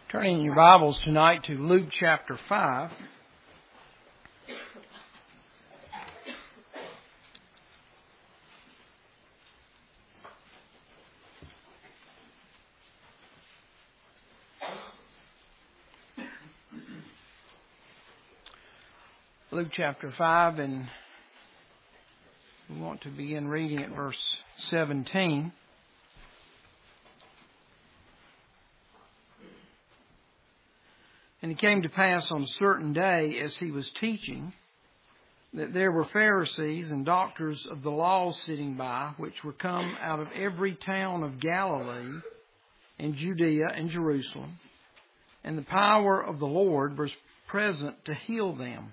Turning in your Bibles tonight to Luke chapter 5. Luke chapter 5, and we want to begin reading at verse 17. And it came to pass on a certain day, as he was teaching, that there were Pharisees and doctors of the law sitting by, which were come out of every town of Galilee and Judea and Jerusalem. And the power of the Lord was present to heal them.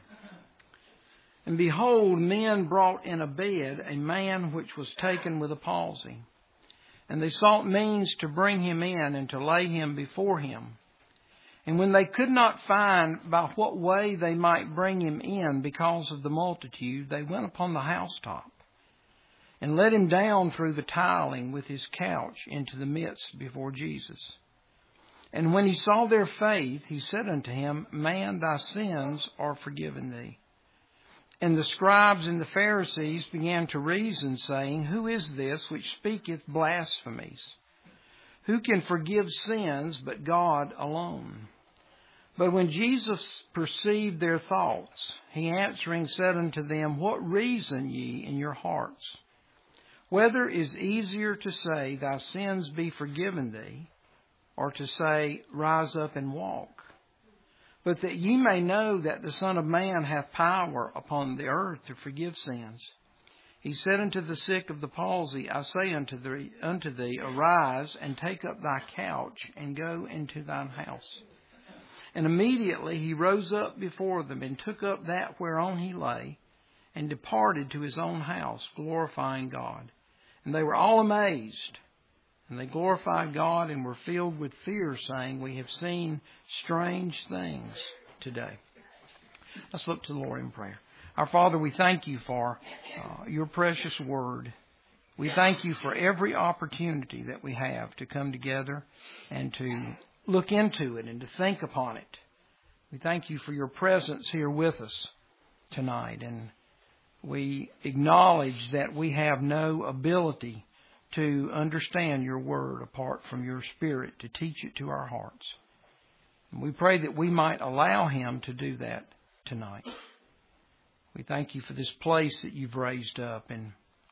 And behold, men brought in a bed a man which was taken with a palsy. And they sought means to bring him in and to lay him before him. And when they could not find by what way they might bring him in because of the multitude, they went upon the housetop and let him down through the tiling with his couch into the midst before Jesus. And when he saw their faith, he said unto him, Man, thy sins are forgiven thee. And the scribes and the Pharisees began to reason, saying, Who is this which speaketh blasphemies? Who can forgive sins but God alone? But when Jesus perceived their thoughts, he answering said unto them, What reason ye in your hearts? Whether is easier to say, Thy sins be forgiven thee, or to say, Rise up and walk? But that ye may know that the Son of Man hath power upon the earth to forgive sins. He said unto the sick of the palsy, I say unto thee, Arise, and take up thy couch, and go into thine house. And immediately he rose up before them, and took up that whereon he lay, and departed to his own house, glorifying God. And they were all amazed. And they glorified God, and were filled with fear, saying, We have seen strange things today. Let's look to the Lord in prayer. Our Father, we thank you for your precious word. We thank you for every opportunity that we have to come together and to look into it and to think upon it. We thank you for your presence here with us tonight. And we acknowledge that we have no ability to understand your word apart from your Spirit to teach it to our hearts. And we pray that we might allow him to do that tonight. We thank you for this place that you've raised up, and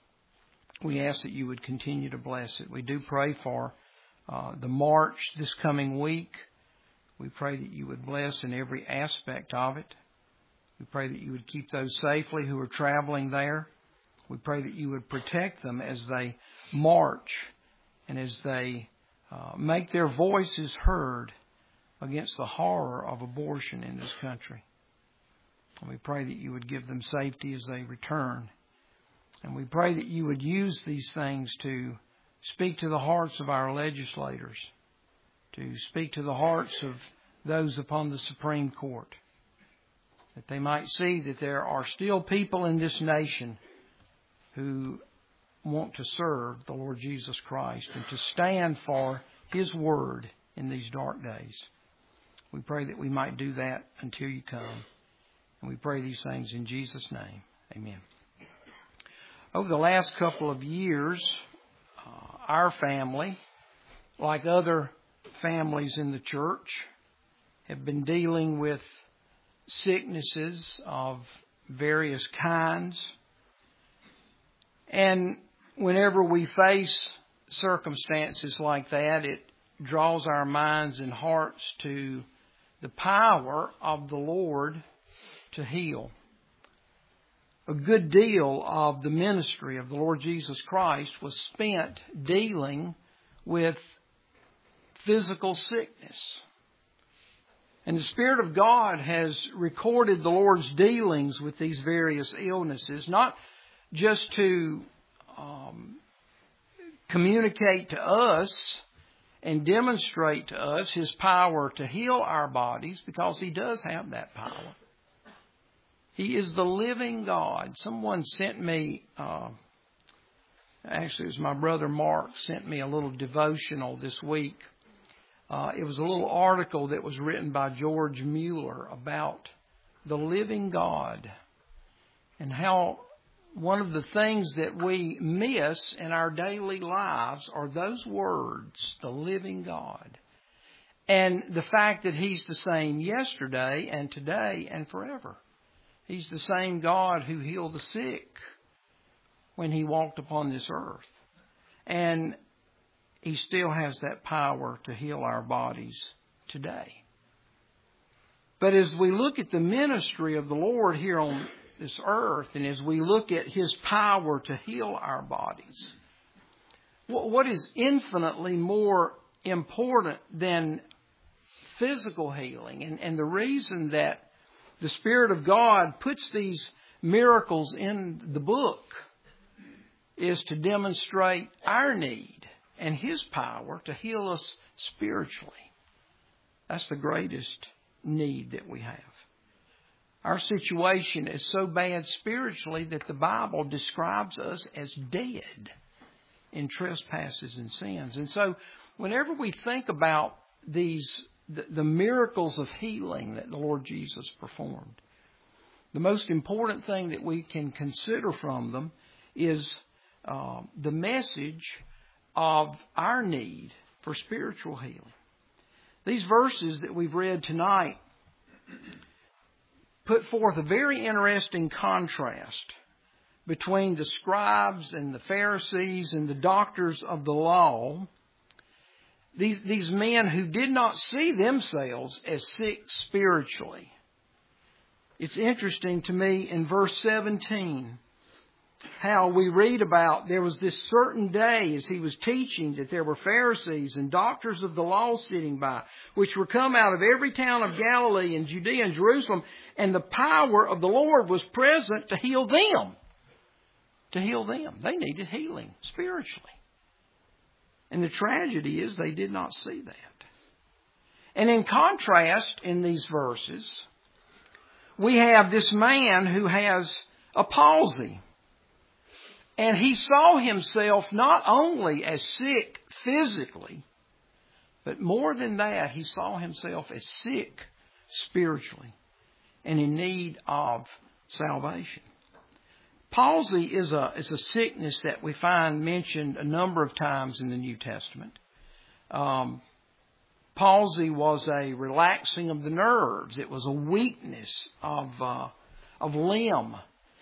we ask that you would continue to bless it. We do pray for the march this coming week. We pray that you would bless in every aspect of it. We pray that you would keep those safely who are traveling there. We pray that you would protect them as they march and as they make their voices heard against the horror of abortion in this country. And we pray that you would give them safety as they return. And we pray that you would use these things to speak to the hearts of our legislators, to speak to the hearts of those upon the Supreme Court, that they might see that there are still people in this nation who want to serve the Lord Jesus Christ and to stand for his word in these dark days. We pray that we might do that until you come. And we pray these things in Jesus' name. Amen. Over the last couple of years, our family, like other families in the church, have been dealing with sicknesses of various kinds. And whenever we face circumstances like that, it draws our minds and hearts to the power of the Lord to heal. A good deal of the ministry of the Lord Jesus Christ was spent dealing with physical sickness. And the Spirit of God has recorded the Lord's dealings with these various illnesses, not just to communicate to us and demonstrate to us his power to heal our bodies, because he does have that power. He is the living God. Someone sent me, actually it was my brother Mark, sent me a little devotional this week it was a little article that was written by George Mueller about the living God and how one of the things that we miss in our daily lives are those words, the living God. And the fact that He's the same yesterday and today and forever. He's the same God who healed the sick when He walked upon this earth. And He still has that power to heal our bodies today. But as we look at the ministry of the Lord here on this earth, and as we look at His power to heal our bodies, what is infinitely more important than physical healing, and the reason that the Spirit of God puts these miracles in the book is to demonstrate our need and His power to heal us spiritually. That's the greatest need that we have. Our situation is so bad spiritually that the Bible describes us as dead in trespasses and sins. And so whenever we think about the miracles of healing that the Lord Jesus performed, the most important thing that we can consider from them is the message of our need for spiritual healing. These verses that we've read tonight put forth a very interesting contrast between the scribes and the Pharisees and the doctors of the law. These men who did not see themselves as sick spiritually. It's interesting to me in verse 17 how we read about there was this certain day as He was teaching that there were Pharisees and doctors of the law sitting by, which were come out of every town of Galilee and Judea and Jerusalem, and the power of the Lord was present to heal them. To heal them. They needed healing spiritually. And the tragedy is they did not see that. And in contrast, in these verses, we have this man who has a palsy. And he saw himself not only as sick physically, but more than that, he saw himself as sick spiritually and in need of salvation. Palsy is a sickness that we find mentioned a number of times in the New Testament. Palsy was a relaxing of the nerves. It was a weakness of limb.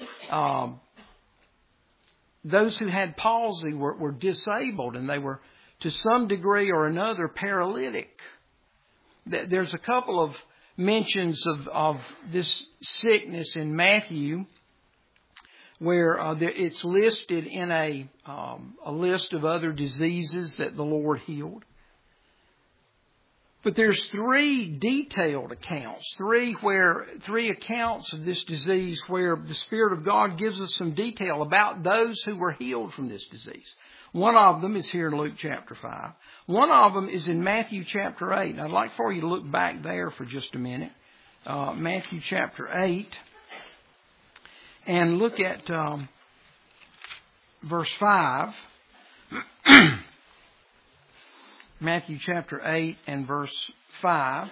Those who had palsy were disabled, and they were to some degree or another paralytic. There's a couple of mentions of this sickness in Matthew where it's listed in a list of other diseases that the Lord healed. But there's three detailed accounts, three accounts of this disease where the Spirit of God gives us some detail about those who were healed from this disease. One of them is here in Luke chapter 5. One of them is in Matthew chapter 8. And I'd like for you to look back there for just a minute. Matthew chapter 8. And look at verse 5. Matthew chapter 8 and verse 5.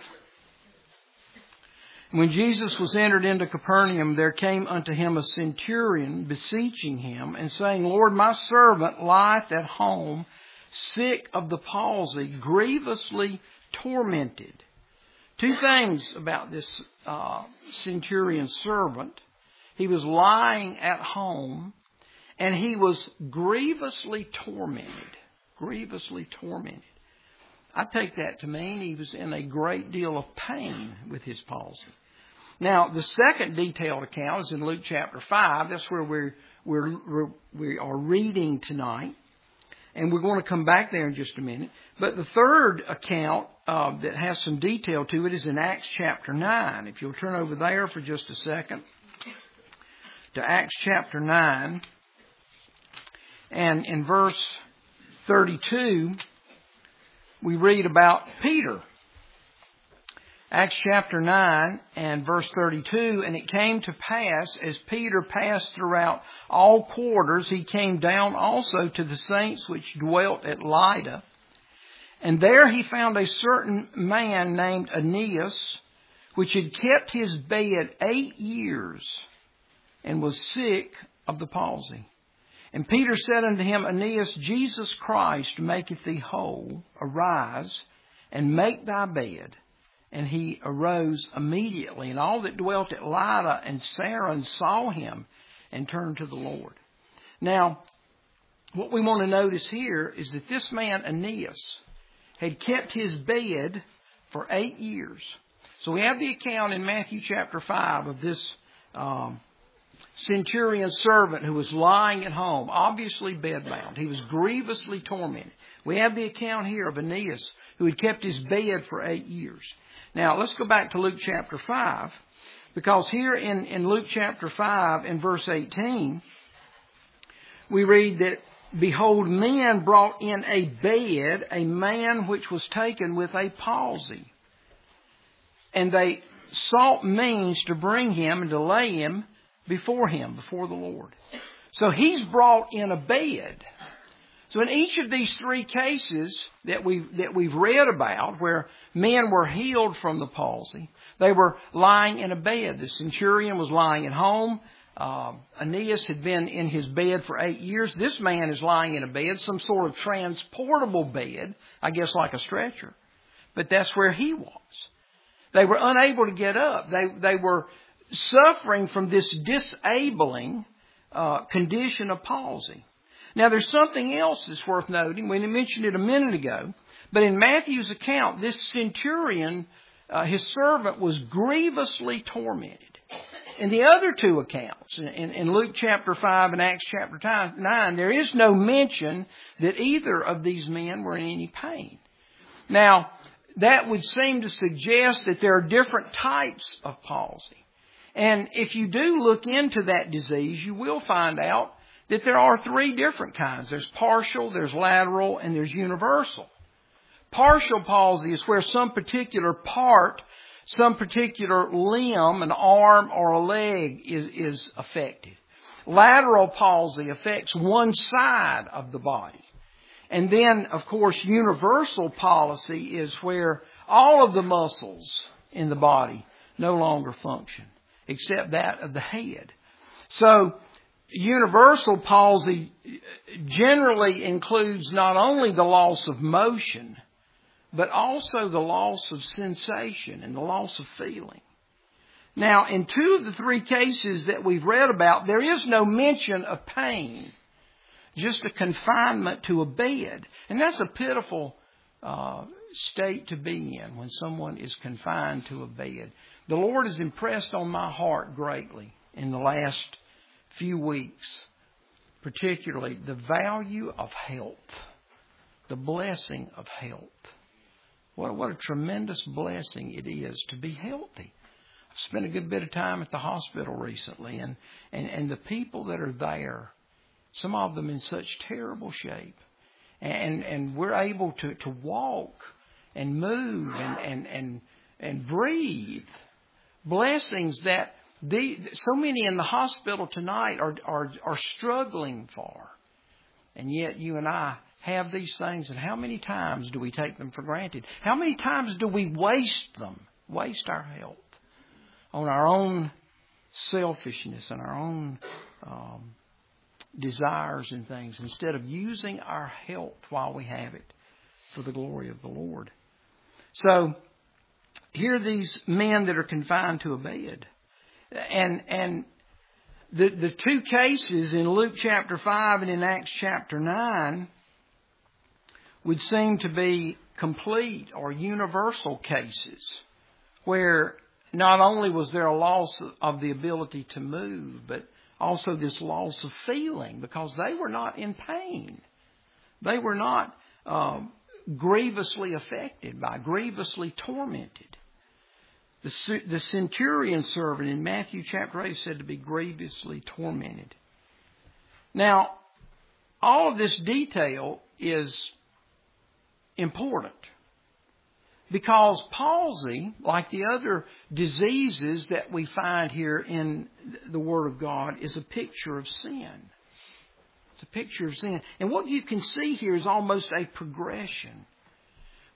When Jesus was entered into Capernaum, there came unto him a centurion, beseeching him, and saying, Lord, my servant lieth at home, sick of the palsy, grievously tormented. Two things about this centurion's servant. He was lying at home, and he was grievously tormented. Grievously tormented. I take that to mean he was in a great deal of pain with his palsy. Now, the second detailed account is in Luke chapter 5. That's where we are reading tonight. And we're going to come back there in just a minute. But the third account that has some detail to it is in Acts chapter 9. If you'll turn over there for just a second to Acts chapter 9. And in verse 32, we read about Peter. Acts chapter 9 and verse 32, and it came to pass, as Peter passed throughout all quarters, he came down also to the saints which dwelt at Lydda. And there he found a certain man named Aeneas, which had kept his bed 8 years, and was sick of the palsy. And Peter said unto him, Aeneas, Jesus Christ maketh thee whole. Arise, and make thy bed. And he arose immediately. And all that dwelt at Lydda and Saron saw him, and turned to the Lord. Now, what we want to notice here is that this man, Aeneas, had kept his bed for 8 years. So we have the account in Matthew chapter 5 of this centurion servant who was lying at home, obviously bedbound. He was grievously tormented. We have the account here of Aeneas who had kept his bed for 8 years. Now, let's go back to Luke chapter 5, because here in Luke chapter 5 in verse 18, we read that, Behold, men brought in a bed a man which was taken with a palsy. And they sought means to bring him and to lay him, before the Lord. So he's brought in a bed. So in each of these three cases that we've read about, where men were healed from the palsy, they were lying in a bed. The centurion was lying at home. Aeneas had been in his bed for 8 years. This man is lying in a bed, some sort of transportable bed, I guess like a stretcher. But that's where he was. They were unable to get up. They were suffering from this disabling condition of palsy. Now, there's something else that's worth noting. We mentioned it a minute ago. But in Matthew's account, this centurion, his servant, was grievously tormented. In the other two accounts, in Luke chapter 5 and Acts chapter 9, there is no mention that either of these men were in any pain. Now, that would seem to suggest that there are different types of palsy. And if you do look into that disease, you will find out that there are three different kinds. There's partial, there's lateral, and there's universal. Partial palsy is where some particular part, some particular limb, an arm or a leg is affected. Lateral palsy affects one side of the body. And then, of course, universal palsy is where all of the muscles in the body no longer function, except that of the head. So, universal palsy generally includes not only the loss of motion, but also the loss of sensation and the loss of feeling. Now, in two of the three cases that we've read about, there is no mention of pain, just a confinement to a bed. And that's a pitiful state to be in when someone is confined to a bed. The Lord has impressed on my heart greatly in the last few weeks, particularly the value of health, the blessing of health. What a tremendous blessing it is to be healthy. I've spent a good bit of time at the hospital recently, and the people that are there, some of them in such terrible shape, and we're able to walk and move and breathe. Blessings that so many in the hospital tonight are struggling for. And yet you and I have these things, and how many times do we take them for granted? How many times do we waste our health on our own selfishness and our own desires and things, instead of using our health while we have it for the glory of the Lord? So, here are these men that are confined to a bed. And the two cases in Luke chapter 5 and in Acts chapter 9 would seem to be complete or universal cases where not only was there a loss of the ability to move, but also this loss of feeling, because they were not in pain. They were not grievously affected by, grievously tormented. The centurion servant in Matthew chapter 8 is said to be grievously tormented. Now, all of this detail is important because palsy, like the other diseases that we find here in the Word of God, is a picture of sin. It's a picture of sin. And what you can see here is almost a progression.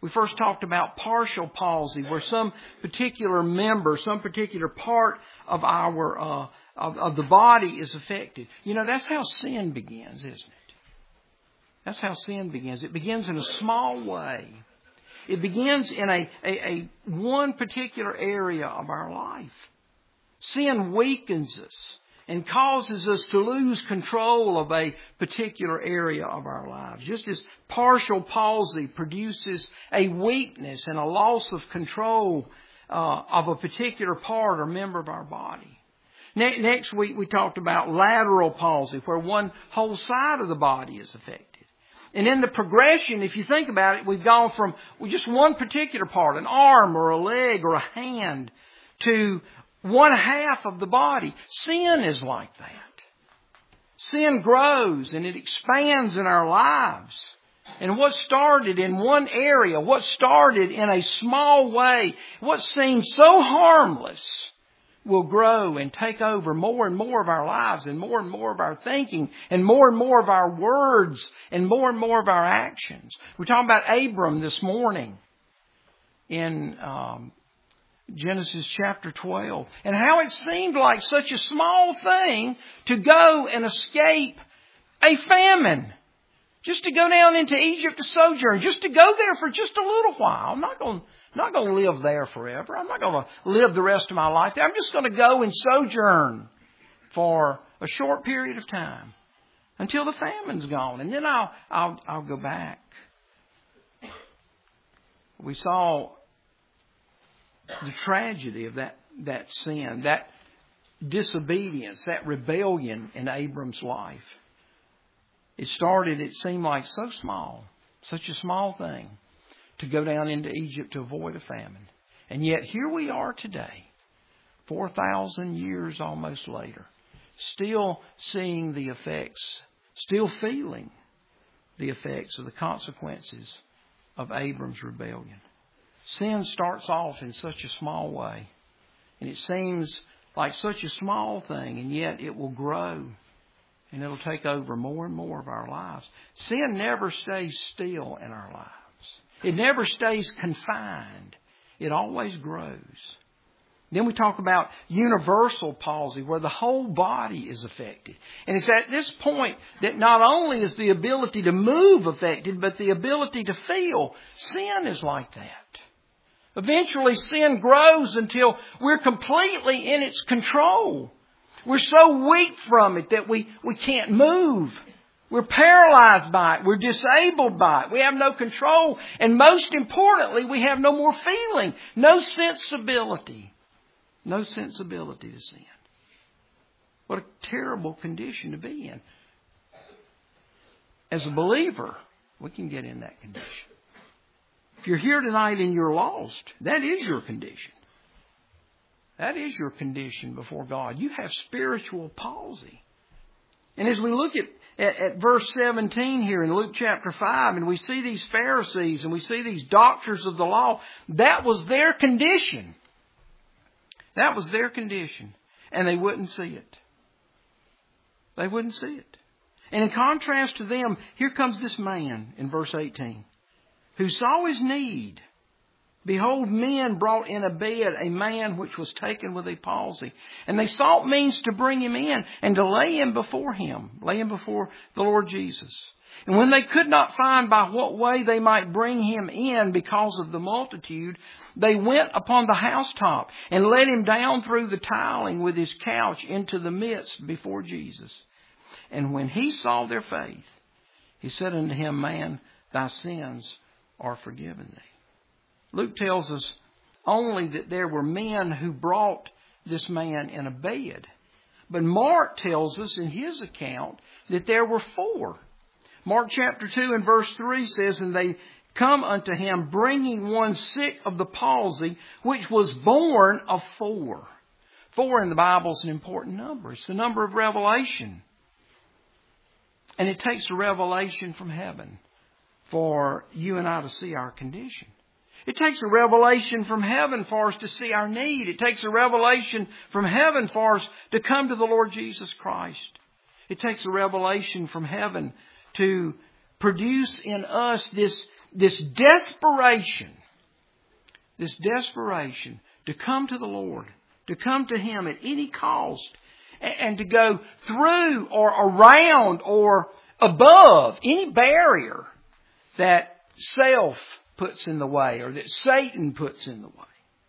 We first talked about partial palsy, where some particular member, some particular part of our of the body is affected. You know, that's how sin begins, isn't it? That's how sin begins. It begins in a small way. It begins in a one particular area of our life. Sin weakens us and causes us to lose control of a particular area of our lives. Just as partial palsy produces a weakness and a loss of control of a particular part or member of our body. Next week we talked about lateral palsy, where one whole side of the body is affected. And in the progression, if you think about it, we've gone from just one particular part, an arm or a leg or a hand, to one half of the body. Sin is like that. Sin grows and it expands in our lives. And what started in one area, what started in a small way, what seems so harmless, will grow and take over more and more of our lives and more of our thinking and more of our words and more of our actions. We're talking about Abram this morning in Genesis chapter 12, and how it seemed like such a small thing to go and escape a famine. Just to go down into Egypt to sojourn, just to go there for just a little while. I'm not going to live there forever. I'm not going to live the rest of my life there. I'm just going to go and sojourn for a short period of time until the famine's gone, and then I'll go back. We saw the tragedy of that sin, that disobedience, that rebellion in Abram's life. It started, it seemed like so small, such a small thing, to go down into Egypt to avoid a famine. And yet here we are today, 4,000 years almost later, still seeing the effects, still feeling the effects of the consequences of Abram's rebellion. Sin starts off in such a small way, and it seems like such a small thing, and yet it will grow. And it'll take over more and more of our lives. Sin never stays still in our lives. It never stays confined. It always grows. Then we talk about universal palsy, where the whole body is affected. And it's at this point that not only is the ability to move affected, but the ability to feel. Sin is like that. Eventually sin grows until we're completely in its control. We're so weak from it that we can't move. We're paralyzed by it. We're disabled by it. We have no control. And most importantly, we have no more feeling. No sensibility. No sensibility to sin. What a terrible condition to be in. As a believer, we can get in that condition. If you're here tonight and you're lost, that is your condition. That is your condition before God. You have spiritual palsy. And as we look at verse 17 here in Luke chapter 5, and we see these Pharisees and we see these doctors of the law, that was their condition. That was their condition. And they wouldn't see it. They wouldn't see it. And in contrast to them, here comes this man in verse 18, who saw his need. Behold, men brought in a bed a man which was taken with a palsy. And they sought means to bring him in and to lay him before the Lord Jesus. And when they could not find by what way they might bring him in because of the multitude, they went upon the housetop and let him down through the tiling with his couch into the midst before Jesus. And when he saw their faith, he said unto him, Man, thy sins are forgiven thee. Luke tells us only that there were men who brought this man in a bed. But Mark tells us in his account that there were 4. Mark chapter 2 and verse 3 says, And they come unto him, bringing one sick of the palsy, which was born of 4. 4 in the Bible is an important number. It's the number of revelation. And it takes a revelation from heaven for you and I to see our condition. It takes a revelation from heaven for us to see our need. It takes a revelation from heaven for us to come to the Lord Jesus Christ. It takes a revelation from heaven to produce in us this desperation to come to the Lord, to come to Him at any cost, and to go through or around or above any barrier that self puts in the way or that Satan puts in the way.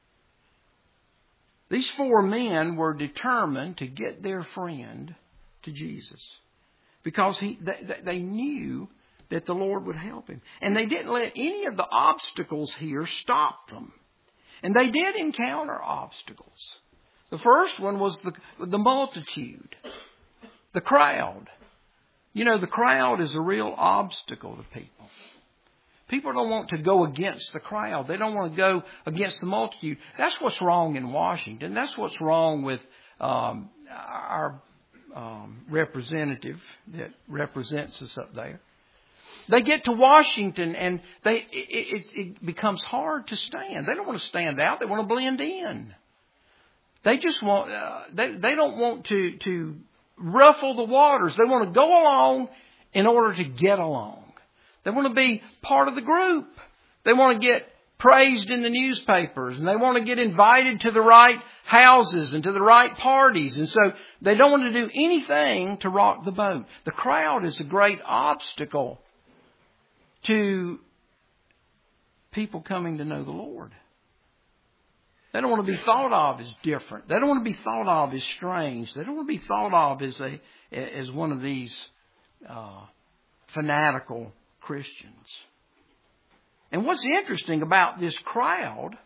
These four men were determined to get their friend to Jesus because they knew that the Lord would help him. And they didn't let any of the obstacles here stop them. And they did encounter obstacles. The first one was the multitude, the crowd. You know, the crowd is a real obstacle to people. People don't want to go against the crowd. They don't want to go against the multitude. That's what's wrong in Washington. That's what's wrong with our representative that represents us up there. They get to Washington and it becomes hard to stand. They don't want to stand out. They want to blend in. They just want. They don't want to ruffle the waters. They want to go along in order to get along. They want to be part of the group. They want to get praised in the newspapers, and they want to get invited to the right houses and to the right parties. And so they don't want to do anything to rock the boat. The crowd is a great obstacle to people coming to know the Lord. They don't want to be thought of as different. They don't want to be thought of as strange. They don't want to be thought of as one of these fanatical Christians. And what's interesting about this crowd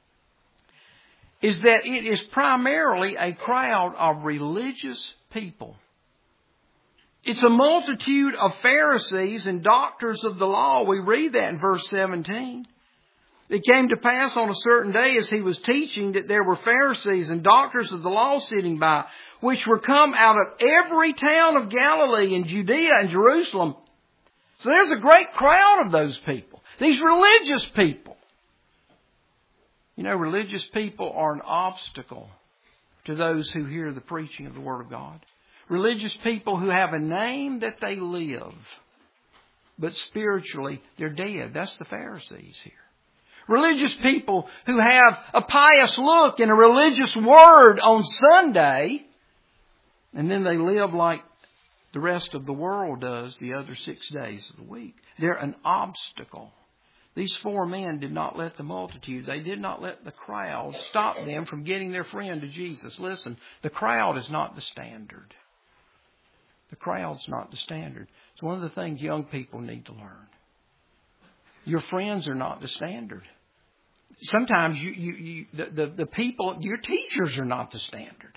is that it is primarily a crowd of religious people. It's a multitude of Pharisees and doctors of the law. We read that in verse 17. It came to pass on a certain day as he was teaching that there were Pharisees and doctors of the law sitting by, which were come out of every town of Galilee and Judea and Jerusalem. So there's a great crowd of those people. These religious people. You know, religious people are an obstacle to those who hear the preaching of the Word of God. Religious people who have a name that they live, but spiritually they're dead. That's the Pharisees here. Religious people who have a pious look and a religious word on Sunday, and then they live like the rest of the world does the other 6 days of the week. They're an obstacle. These four men did not let the multitude, they did not let the crowd stop them from getting their friend to Jesus. Listen, the crowd is not the standard. The crowd's not the standard. It's one of the things young people need to learn. Your friends are not the standard. Sometimes the people, your teachers are not the standard.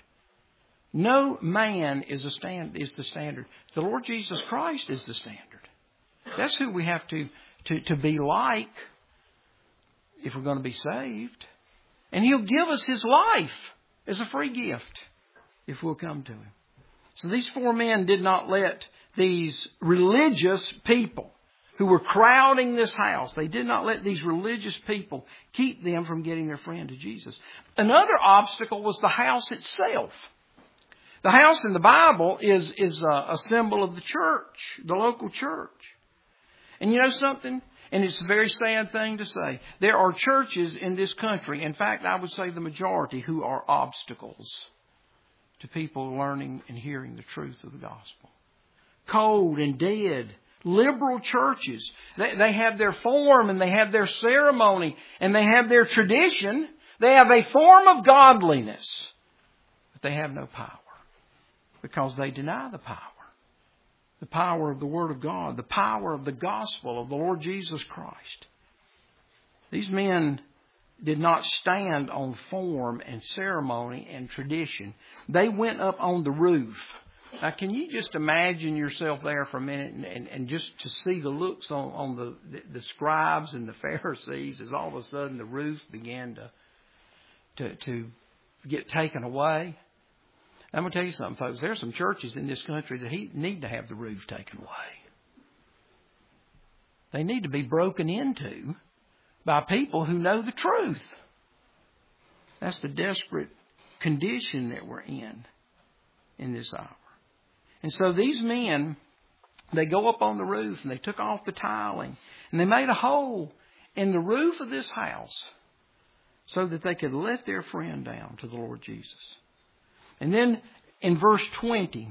No man is the standard. The Lord Jesus Christ is the standard. That's who we have to be like if we're going to be saved. And He'll give us His life as a free gift if we'll come to Him. So these four men did not let these religious people who were crowding this house, they did not let these religious people keep them from getting their friend to Jesus. Another obstacle was the house itself. The house in the Bible is a symbol of the church, the local church. And you know something? And it's a very sad thing to say. There are churches in this country, in fact, I would say the majority, who are obstacles to people learning and hearing the truth of the gospel. Cold and dead, liberal churches. They have their form and they have their ceremony and they have their tradition. They have a form of godliness, but they have no power because they deny the power. The power of the Word of God, the power of the gospel of the Lord Jesus Christ. These men did not stand on form and ceremony and tradition. They went up on the roof. Now, can you just imagine yourself there for a minute and just to see the looks on the scribes and the Pharisees as all of a sudden the roof began to get taken away? I'm going to tell you something, folks. There are some churches in this country that need to have the roof taken away. They need to be broken into by people who know the truth. That's the desperate condition that we're in this hour. And so these men They go up on the roof and they took off the tiling and they made a hole in the roof of this house so that they could let their friend down to the Lord Jesus. And then in verse 20,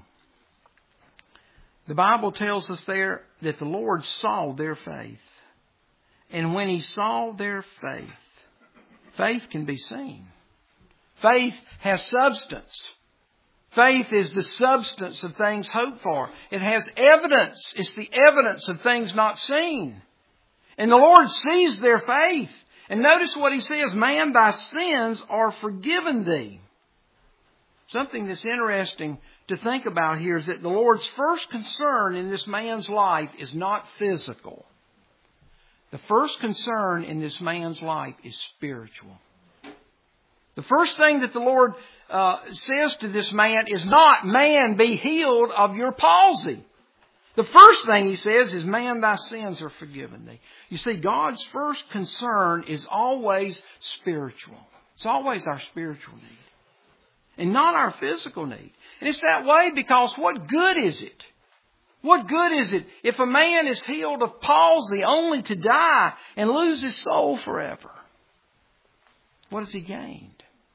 the Bible tells us there that the Lord saw their faith. And when He saw their faith, faith can be seen. Faith has substance. Faith is the substance of things hoped for. It has evidence. It's the evidence of things not seen. And the Lord sees their faith. And notice what He says, man, thy sins are forgiven thee. Something that's interesting to think about here is that the Lord's first concern in this man's life is not physical. The first concern in this man's life is spiritual. The first thing that the Lord says to this man is not, man, be healed of your palsy. The first thing He says is, man, thy sins are forgiven thee. You see, God's first concern is always spiritual. It's always our spiritual need and not our physical need. And it's that way because what good is it? What good is it if a man is healed of palsy only to die and lose his soul forever? What has he gained?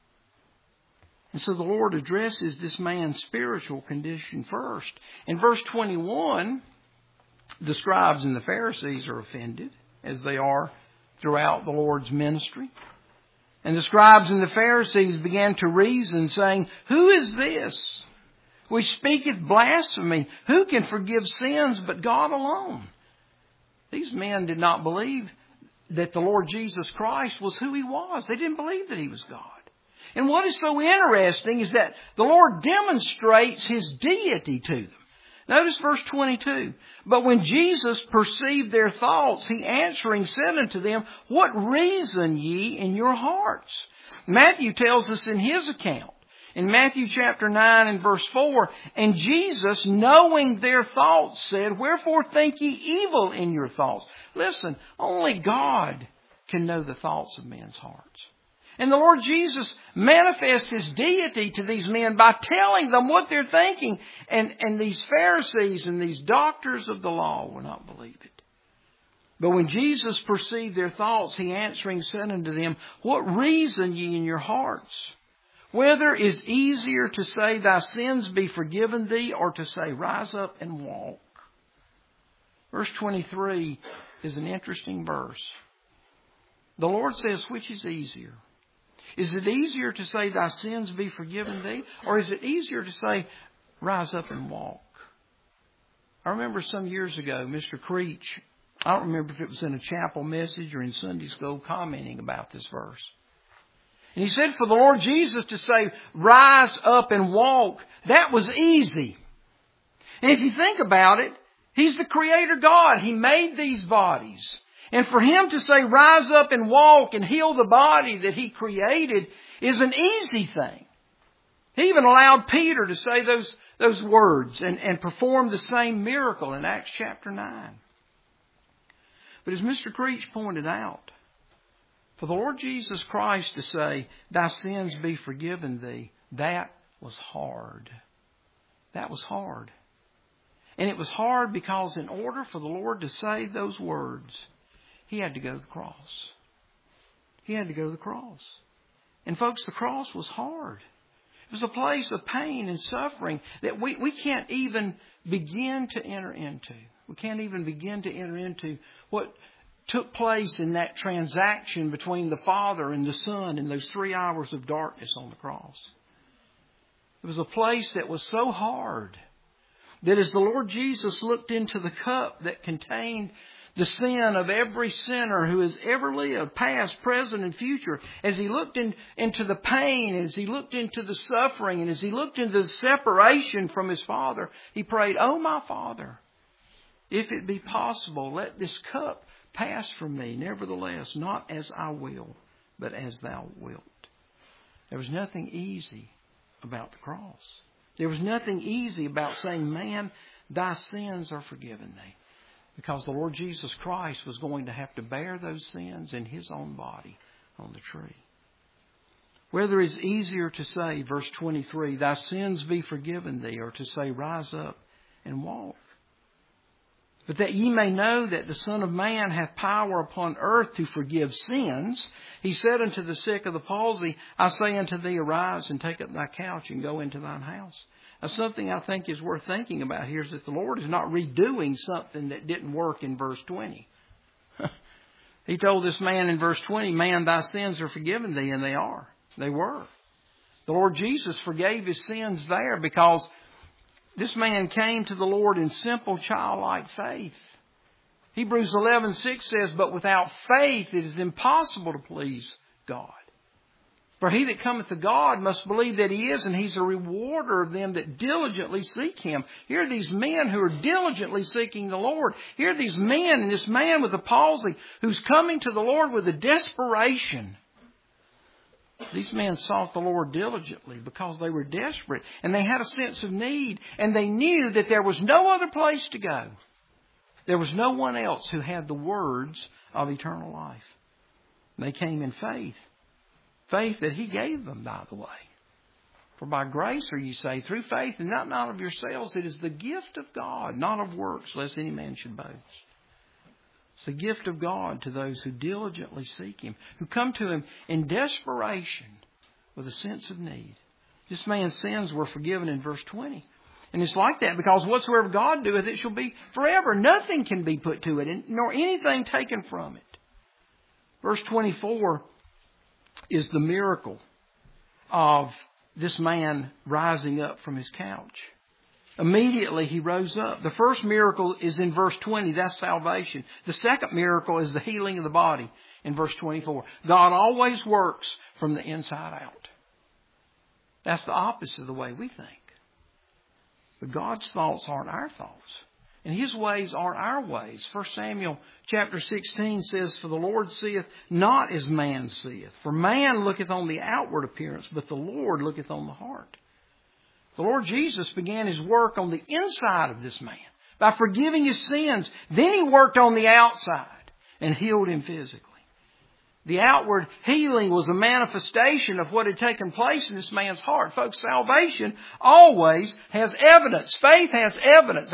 And so the Lord addresses this man's spiritual condition first. In verse 21, the scribes and the Pharisees are offended, as they are throughout the Lord's ministry. And the scribes and the Pharisees began to reason, saying, who is this which speaketh blasphemy? Who can forgive sins but God alone? These men did not believe that the Lord Jesus Christ was who He was. They didn't believe that He was God. And what is so interesting is that the Lord demonstrates His deity to them. Notice verse 22. But when Jesus perceived their thoughts, He answering said unto them, what reason ye in your hearts? Matthew tells us in his account, in Matthew chapter 9 and verse 4, and Jesus, knowing their thoughts, said, wherefore think ye evil in your thoughts? Listen, only God can know the thoughts of men's hearts. And the Lord Jesus manifests His deity to these men by telling them what they're thinking. And these Pharisees and these doctors of the law will not believe it. But when Jesus perceived their thoughts, He answering said unto them, what reason ye in your hearts? Whether is easier to say, thy sins be forgiven thee, or to say, rise up and walk? Verse 23 is an interesting verse. The Lord says, which is easier? Is it easier to say, thy sins be forgiven thee? Or is it easier to say, rise up and walk? I remember some years ago, Mr. Creech, I don't remember if it was in a chapel message or in Sunday school, commenting about this verse. And he said for the Lord Jesus to say, rise up and walk, that was easy. And if you think about it, He's the Creator God. He made these bodies. And for Him to say, rise up and walk and heal the body that He created is an easy thing. He even allowed Peter to say those words and perform the same miracle in Acts chapter 9. But as Mr. Creech pointed out, for the Lord Jesus Christ to say, thy sins be forgiven thee, that was hard. That was hard. And it was hard because in order for the Lord to say those words, He had to go to the cross. He had to go to the cross. And folks, the cross was hard. It was a place of pain and suffering that we can't even begin to enter into. We can't even begin to enter into what took place in that transaction between the Father and the Son in those 3 hours of darkness on the cross. It was a place that was so hard that as the Lord Jesus looked into the cup that contained the sin of every sinner who has ever lived, past, present, and future, as He looked into the pain, as He looked into the suffering, and as He looked into the separation from His Father, He prayed, oh my Father, if it be possible, let this cup pass from me. Nevertheless, not as I will, but as Thou wilt. There was nothing easy about the cross. There was nothing easy about saying, man, thy sins are forgiven thee. Because the Lord Jesus Christ was going to have to bear those sins in His own body on the tree. Whether it's easier to say, verse 23, thy sins be forgiven thee, or to say, rise up and walk. But that ye may know that the Son of Man hath power upon earth to forgive sins, He said unto the sick of the palsy, I say unto thee, arise and take up thy couch and go into thine house. Now, something I think is worth thinking about here is that the Lord is not redoing something that didn't work in verse 20. He told this man in verse 20, man, thy sins are forgiven thee, and they are. They were. The Lord Jesus forgave his sins there because this man came to the Lord in simple childlike faith. Hebrews 11:6 says, but without faith it is impossible to please God. For he that cometh to God must believe that He is, and He's a rewarder of them that diligently seek Him. Here are these men who are diligently seeking the Lord. Here are these men and this man with the palsy who's coming to the Lord with a desperation. These men sought the Lord diligently because they were desperate and they had a sense of need, and they knew that there was no other place to go. There was no one else who had the words of eternal life. They came in faith. Faith that He gave them, by the way. For by grace are ye saved through faith, and not of yourselves. It is the gift of God, not of works, lest any man should boast. It's the gift of God to those who diligently seek Him, who come to Him in desperation with a sense of need. This man's sins were forgiven in verse 20. And it's like that because whatsoever God doeth, it shall be forever. Nothing can be put to it, nor anything taken from it. Verse 24 is the miracle of this man rising up from his couch. Immediately he rose up. The first miracle is in verse 20. That's salvation. The second miracle is the healing of the body in verse 24. God always works from the inside out. That's the opposite of the way we think. But God's thoughts aren't our thoughts. And His ways aren't our ways. 1 Samuel chapter 16 says, for the Lord seeth not as man seeth. For man looketh on the outward appearance, but the Lord looketh on the heart. The Lord Jesus began His work on the inside of this man by forgiving his sins. Then He worked on the outside and healed him physically. The outward healing was a manifestation of what had taken place in this man's heart. Folks, salvation always has evidence. Faith has evidence.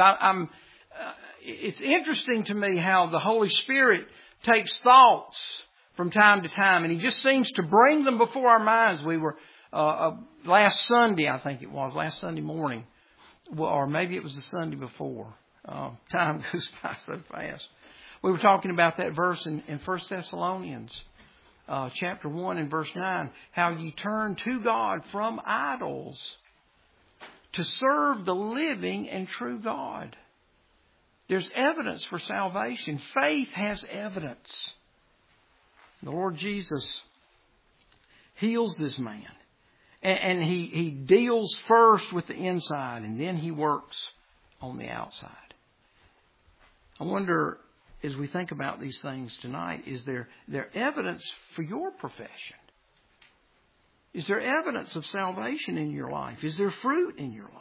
It's interesting to me how the Holy Spirit takes thoughts from time to time, and He just seems to bring them before our minds. We were last Sunday, I think it was, last Sunday morning, or maybe it was the Sunday before. Time goes by so fast. We were talking about that verse in 1 Thessalonians chapter 1 and verse 9, how ye turn to God from idols to serve the living and true God. There's evidence for salvation. Faith has evidence. The Lord Jesus heals this man. And he deals first with the inside, and then He works on the outside. I wonder, as we think about these things tonight, is there evidence for your profession? Is there evidence of salvation in your life? Is there fruit in your life?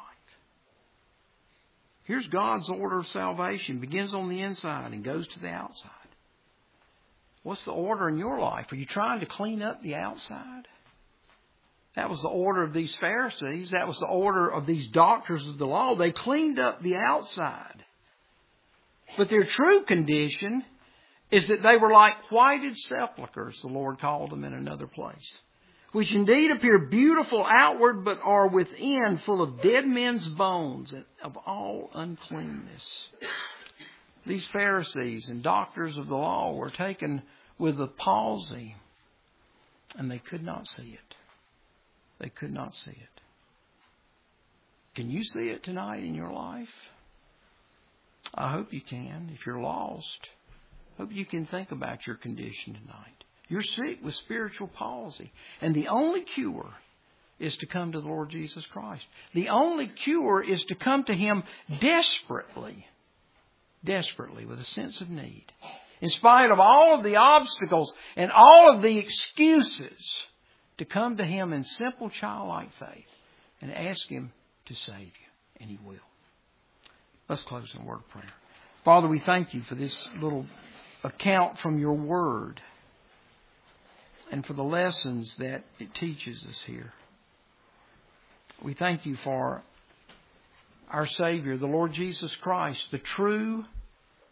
Here's God's order of salvation. Begins on the inside and goes to the outside. What's the order in your life? Are you trying to clean up the outside? That was the order of these Pharisees. That was the order of these doctors of the law. They cleaned up the outside. But their true condition is that they were like whited sepulchres, the Lord called them in another place, which indeed appear beautiful outward, but are within full of dead men's bones and of all uncleanness. These Pharisees and doctors of the law were taken with a palsy, and they could not see it. They could not see it. Can you see it tonight in your life? I hope you can. If you're lost, I hope you can think about your condition tonight. You're sick with spiritual palsy. And the only cure is to come to the Lord Jesus Christ. The only cure is to come to Him desperately. Desperately, with a sense of need. In spite of all of the obstacles and all of the excuses, to come to Him in simple childlike faith and ask Him to save you. And He will. Let's close in a word of prayer. Father, we thank You for this little account from Your Word and for the lessons that it teaches us here. We thank You for our Savior, the Lord Jesus Christ, the true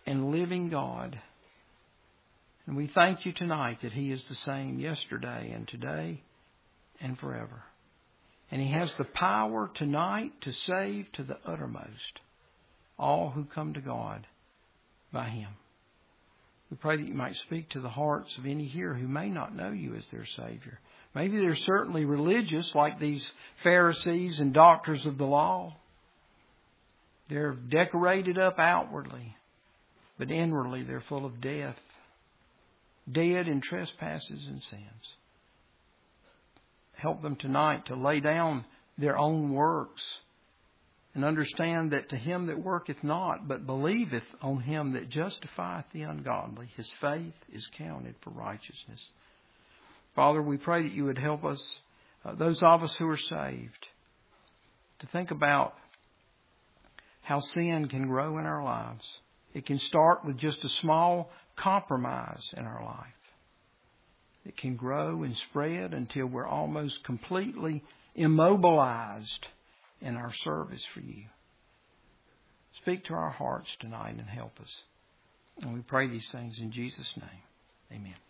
and living God. And we thank you tonight that He is the same yesterday and today and forever. And He has the power tonight to save to the uttermost all who come to God by Him. We pray that you might speak to the hearts of any here who may not know you as their Savior. Maybe they're certainly religious like these Pharisees and doctors of the law. They're decorated up outwardly, but inwardly they're full of death. Dead in trespasses and sins. Help them tonight to lay down their own works and understand that to him that worketh not, but believeth on Him that justifieth the ungodly, his faith is counted for righteousness. Father, we pray that you would help us, those of us who are saved, to think about how sin can grow in our lives. It can start with just a small compromise in our life. It can grow and spread until we're almost completely immobilized in our service for you. Speak to our hearts tonight and help us. And we pray these things in Jesus' name. Amen.